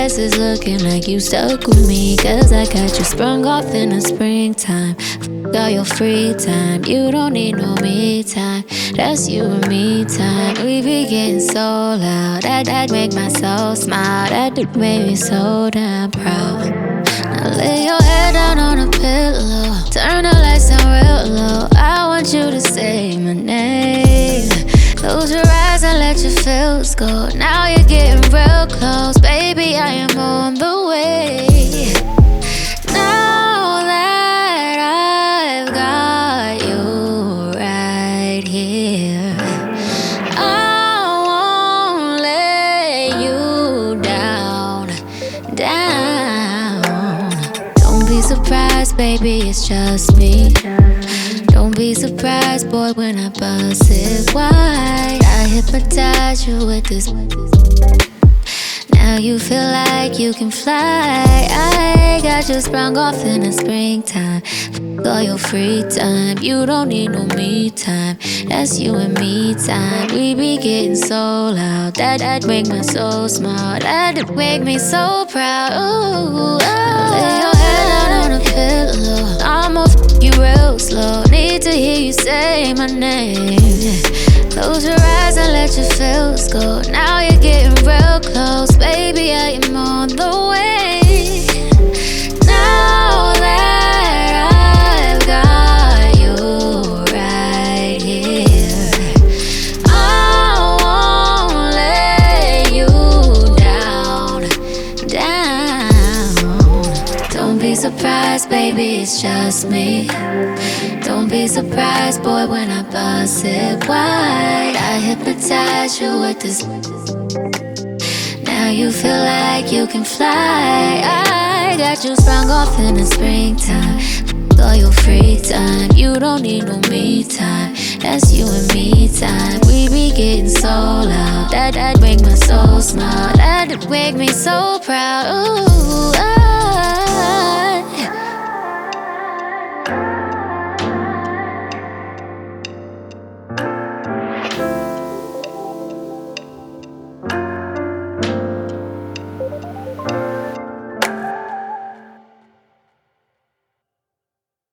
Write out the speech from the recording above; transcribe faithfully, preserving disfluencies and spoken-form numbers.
glasses looking like you stuck with me. Cause I got you sprung off in the springtime. Got your free time, you don't need no me time. That's you and me time. We be getting so loud, that that make my soul smile. That do make me so damn proud. Now lay your head down on a pillow, turn the lights down real low. I want you to say my name. Close your eyes and let your feels go. Now you're getting real close, baby, I am on the way. Now that I've got you right here, I won't let you down, down. Don't be surprised, baby, it's just me. Don't be surprised, boy, when I bust it wide. I hypnotize you with this. Now you feel like you can fly. I got you sprung off in the springtime. All your free time, you don't need no me time. That's you and me time. We be getting so loud, that that make my soul smile. That make me so proud. Ooh, oh. Lay your head down on a pillow, I'ma f you real slow. Need to hear you say my name. Close your eyes and let your feels go. Now you're getting real close, baby, I am on the way. Now that I've got you right here, I won't let you down, down. Don't be surprised, baby, it's just me. Don't be surprised, boy, when I bust it wide. I hypnotize you with this. Now you feel like you can fly. I got you sprung off in the springtime. All your free time, you don't need no me time. That's you and me time. We be getting so loud, that that make my soul smile. That make me so proud. Ooh, ah.